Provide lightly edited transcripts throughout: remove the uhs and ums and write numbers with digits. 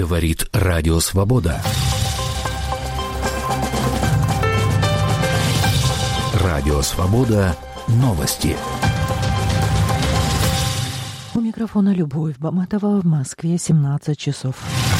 Говорит Радио Свобода. Радио Свобода. Новости. У микрофона Любовь Баматова, в Москве 17 часов.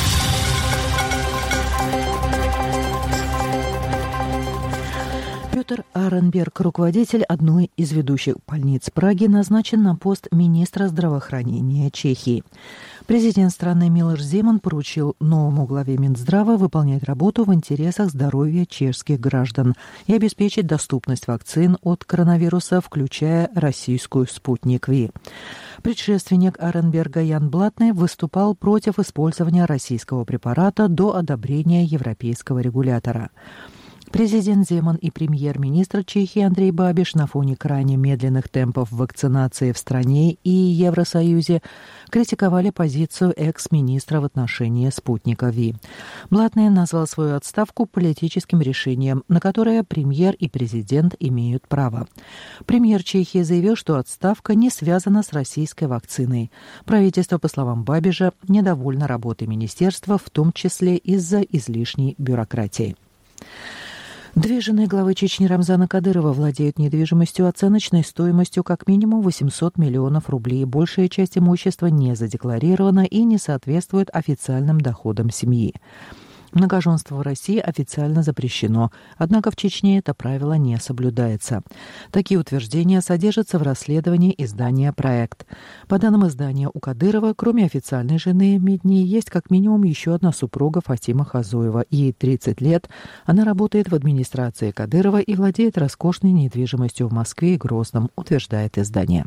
Петр Аренберг, руководитель одной из ведущих больниц Праги, назначен на пост министра здравоохранения Чехии. Президент страны Милош Земан поручил новому главе Минздрава выполнять работу в интересах здоровья чешских граждан и обеспечить доступность вакцин от коронавируса, включая российскую «Спутник Ви». Предшественник Аренберга Ян Блатный выступал против использования российского препарата до одобрения европейского регулятора. Президент Земан и премьер-министр Чехии Андрей Бабиш на фоне крайне медленных темпов вакцинации в стране и Евросоюзе критиковали позицию экс-министра в отношении «Спутника Ви». Блатный назвал свою отставку политическим решением, на которое премьер и президент имеют право. Премьер Чехии заявил, что отставка не связана с российской вакциной. Правительство, по словам Бабиша, недовольно работой министерства, в том числе из-за излишней бюрократии. Две жены главы Чечни Рамзана Кадырова владеют недвижимостью оценочной стоимостью как минимум 800 миллионов рублей. Большая часть имущества не задекларирована и не соответствует официальным доходам семьи. Многоженство в России официально запрещено, однако в Чечне это правило не соблюдается. Такие утверждения содержатся в расследовании издания «Проект». По данным издания, у Кадырова, кроме официальной жены Медни, есть как минимум еще одна супруга Фатима Хазоева. Ей 30 лет. Она работает в администрации Кадырова и владеет роскошной недвижимостью в Москве и Грозном, утверждает издание.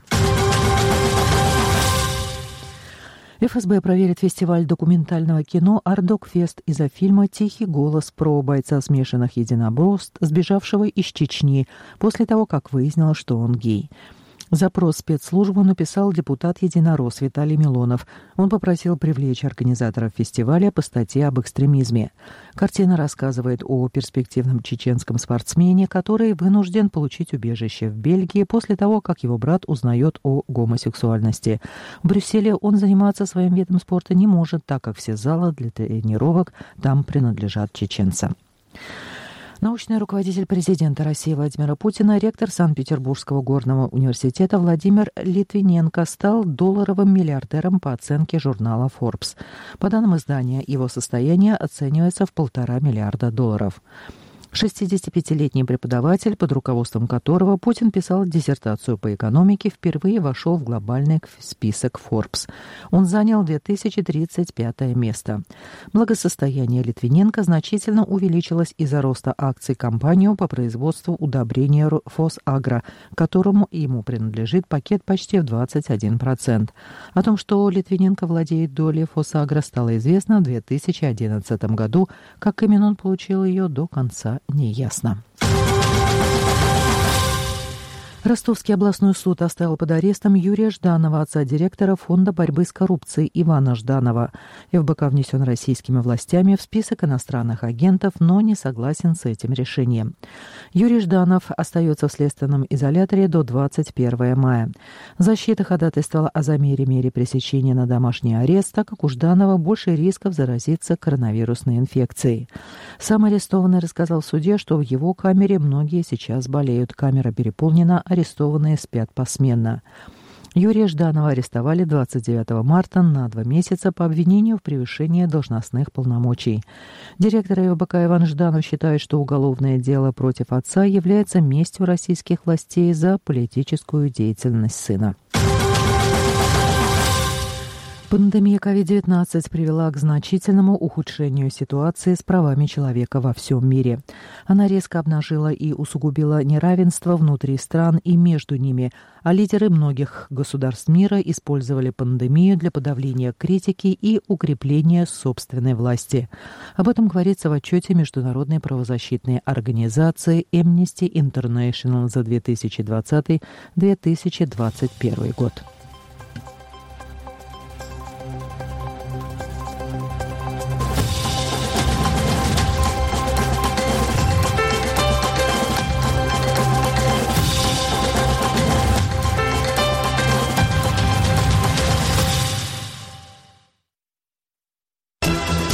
ФСБ проверит фестиваль документального кино «Ардокфест» из-за фильма «Тихий голос» про бойца смешанных единоборств, сбежавшего из Чечни после того, как выяснилось, что он гей. Запрос в спецслужбу написал депутат «Единорос» Виталий Милонов. Он попросил привлечь организаторов фестиваля по статье об экстремизме. Картина рассказывает о перспективном чеченском спортсмене, который вынужден получить убежище в Бельгии после того, как его брат узнает о гомосексуальности. В Брюсселе он заниматься своим видом спорта не может, так как все залы для тренировок там принадлежат чеченцам. Научный руководитель президента России Владимира Путина, ректор Санкт-Петербургского горного университета Владимир Литвиненко стал долларовым миллиардером по оценке журнала Forbes. По данным издания, его состояние оценивается в $1,5 миллиарда. 65-летний преподаватель, под руководством которого Путин писал диссертацию по экономике, впервые вошел в глобальный список Forbes. Он занял 2035 место. Благосостояние Литвиненко значительно увеличилось из-за роста акций компании по производству удобрения «Фосагро», которому ему принадлежит пакет почти в 21%. О том, что Литвиненко владеет долей «Фосагро», стало известно в 2011 году. Как именно он получил ее, до конца неясно. Ростовский областной суд оставил под арестом Юрия Жданова, отца директора Фонда борьбы с коррупцией Ивана Жданова. ФБК внесен российскими властями в список иностранных агентов, но не согласен с этим решением. Юрий Жданов остается в следственном изоляторе до 21 мая. Защита ходатайствовала о замере мере пресечения на домашний арест, так как у Жданова больше рисков заразиться коронавирусной инфекцией. Сам арестованный рассказал в суде, что в его камере многие сейчас болеют. Камера переполнена, арестованные спят посменно. Юрия Жданова арестовали 29 марта на 2 месяца по обвинению в превышении должностных полномочий. Директор ФБК Иван Жданов считает, что уголовное дело против отца является местью российских властей за политическую деятельность сына. Пандемия COVID-19 привела к значительному ухудшению ситуации с правами человека во всем мире. Она резко обнажила и усугубила неравенство внутри стран и между ними, а лидеры многих государств мира использовали пандемию для подавления критики и укрепления собственной власти. Об этом говорится в отчете Международной правозащитной организации Amnesty International за 2020-2021 год.